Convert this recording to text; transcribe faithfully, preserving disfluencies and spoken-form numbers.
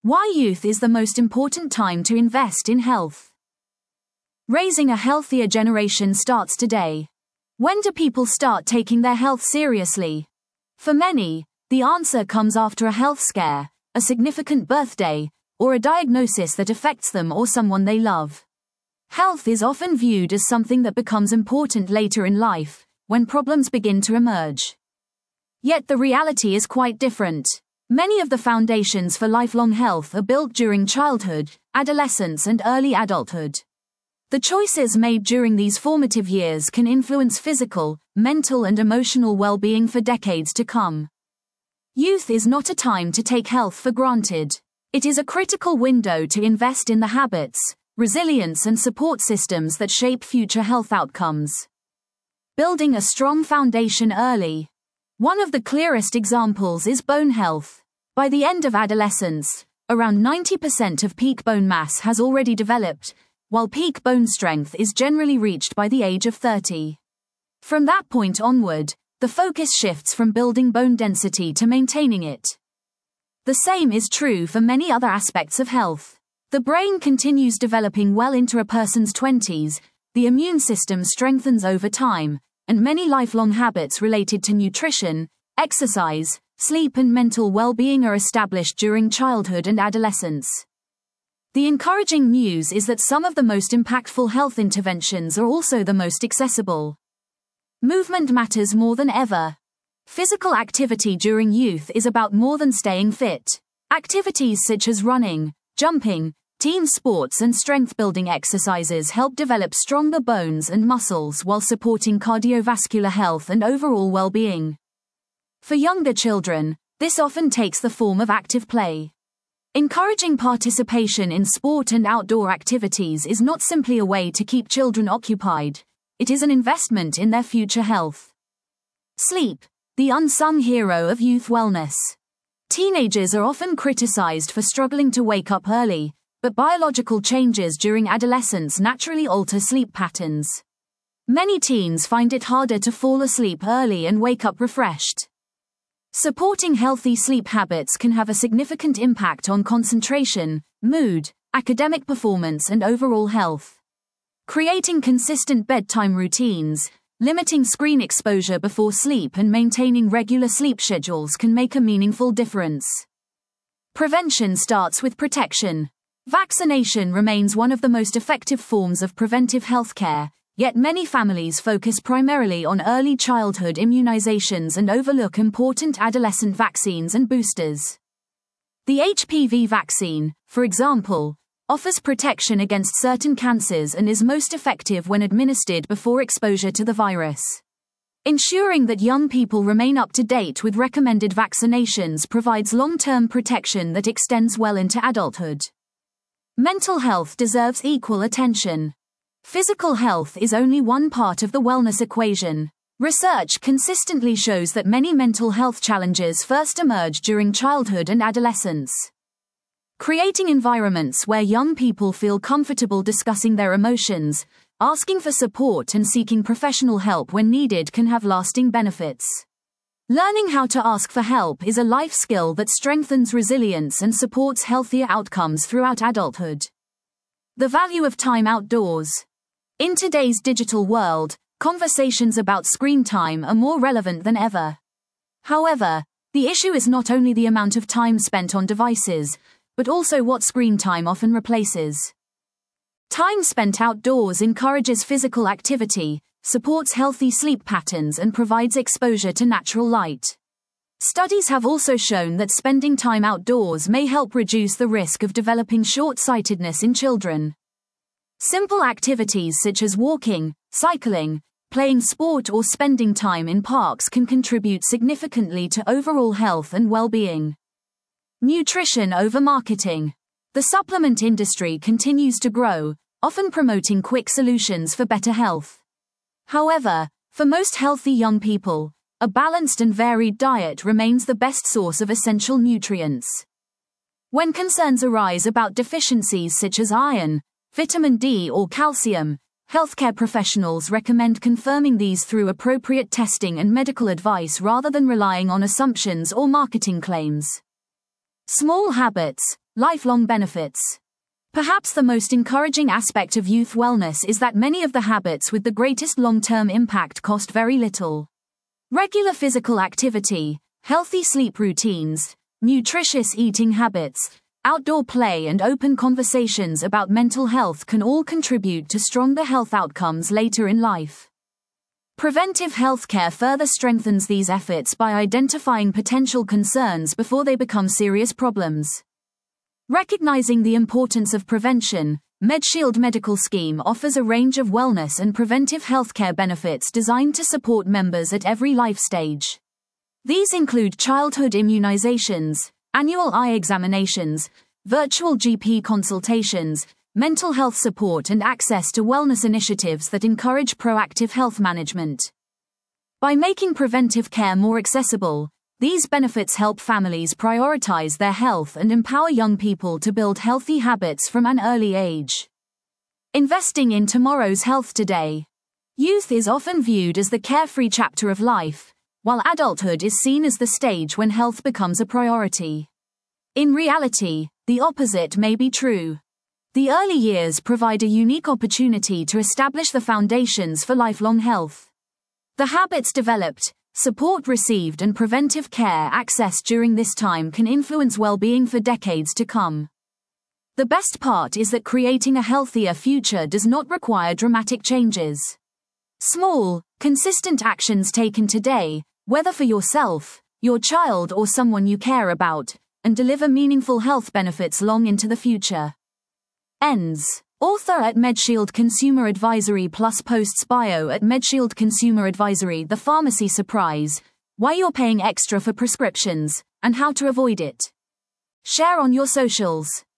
Why youth is the most important time to invest in health. Raising a healthier generation starts today. When do people start taking their health seriously? For many, the answer comes after a health scare, a significant birthday, or a diagnosis that affects them or someone they love. Health is often viewed as something that becomes important later in life, when problems begin to emerge. Yet the reality is quite different. Many of the foundations for lifelong health are built during childhood, adolescence, and early adulthood. The choices made during these formative years can influence physical, mental, and emotional well-being for decades to come. Youth is not a time to take health for granted. It is a critical window to invest in the habits, resilience, and support systems that shape future health outcomes. Building a strong foundation early. One of the clearest examples is bone health. By the end of adolescence, around ninety percent of peak bone mass has already developed, while peak bone strength is generally reached by the age of thirty. From that point onward, the focus shifts from building bone density to maintaining it. The same is true for many other aspects of health. The brain continues developing well into a person's twenties, the immune system strengthens over time, and many lifelong habits related to nutrition, exercise, sleep, and mental well-being are established during childhood and adolescence. The encouraging news is that some of the most impactful health interventions are also the most accessible. Movement matters more than ever. Physical activity during youth is about more than staying fit. Activities such as running, jumping, team sports, and strength-building exercises help develop stronger bones and muscles while supporting cardiovascular health and overall well-being. For younger children, this often takes the form of active play. Encouraging participation in sport and outdoor activities is not simply a way to keep children occupied, it is an investment in their future health. Sleep, the unsung hero of youth wellness. Teenagers are often criticized for struggling to wake up early, but biological changes during adolescence naturally alter sleep patterns. Many teens find it harder to fall asleep early and wake up refreshed. Supporting healthy sleep habits can have a significant impact on concentration, mood, academic performance, and overall health. Creating consistent bedtime routines, limiting screen exposure before sleep, and maintaining regular sleep schedules can make a meaningful difference. Prevention starts with protection. Vaccination remains one of the most effective forms of preventive healthcare, yet many families focus primarily on early childhood immunizations and overlook important adolescent vaccines and boosters. The H P V vaccine, for example, offers protection against certain cancers and is most effective when administered before exposure to the virus. Ensuring that young people remain up to date with recommended vaccinations provides long-term protection that extends well into adulthood. Mental health deserves equal attention. Physical health is only one part of the wellness equation. Research consistently shows that many mental health challenges first emerge during childhood and adolescence. Creating environments where young people feel comfortable discussing their emotions, asking for support, and seeking professional help when needed can have lasting benefits. Learning how to ask for help is a life skill that strengthens resilience and supports healthier outcomes throughout adulthood. The value of time outdoors. In today's digital world, conversations about screen time are more relevant than ever. However, the issue is not only the amount of time spent on devices, but also what screen time often replaces. Time spent outdoors encourages physical activity, supports healthy sleep patterns, and provides exposure to natural light. Studies have also shown that spending time outdoors may help reduce the risk of developing short-sightedness in children. Simple activities such as walking, cycling, playing sport, or spending time in parks can contribute significantly to overall health and well-being. Nutrition over marketing. The supplement industry continues to grow, often promoting quick solutions for better health. However, for most healthy young people, a balanced and varied diet remains the best source of essential nutrients. When concerns arise about deficiencies such as iron, vitamin D, or calcium, healthcare professionals recommend confirming these through appropriate testing and medical advice rather than relying on assumptions or marketing claims. Small habits, Lifelong benefits. Perhaps the most encouraging aspect of youth wellness is that many of the habits with the greatest long-term impact cost very little. Regular physical activity, healthy sleep routines, nutritious eating habits, outdoor play and open conversations about mental health can all contribute to stronger health outcomes later in life. Preventive healthcare further strengthens these efforts by identifying potential concerns before they become serious problems. Recognizing the importance of prevention, MedShield Medical Scheme offers a range of wellness and preventive healthcare benefits designed to support members at every life stage. These include childhood immunizations, annual eye examinations, virtual G P consultations, mental health support and access to wellness initiatives that encourage proactive health management. By making preventive care more accessible, these benefits help families prioritize their health and empower young people to build healthy habits from an early age. Investing in tomorrow's health today. Youth is often viewed as the carefree chapter of life, while adulthood is seen as the stage when health becomes a priority. In reality, the opposite may be true. The early years provide a unique opportunity to establish the foundations for lifelong health. The habits developed, support received and preventive care accessed during this time can influence well-being for decades to come. The best part is that creating a healthier future does not require dramatic changes. Small, consistent actions taken today, whether for yourself, your child or someone you care about, and deliver meaningful health benefits long into the future. Ends. Author at MedShield Consumer Advisory plus posts bio at MedShield Consumer Advisory. The Pharmacy Surprise, why you're paying extra for prescriptions, and how to avoid it. Share on your socials.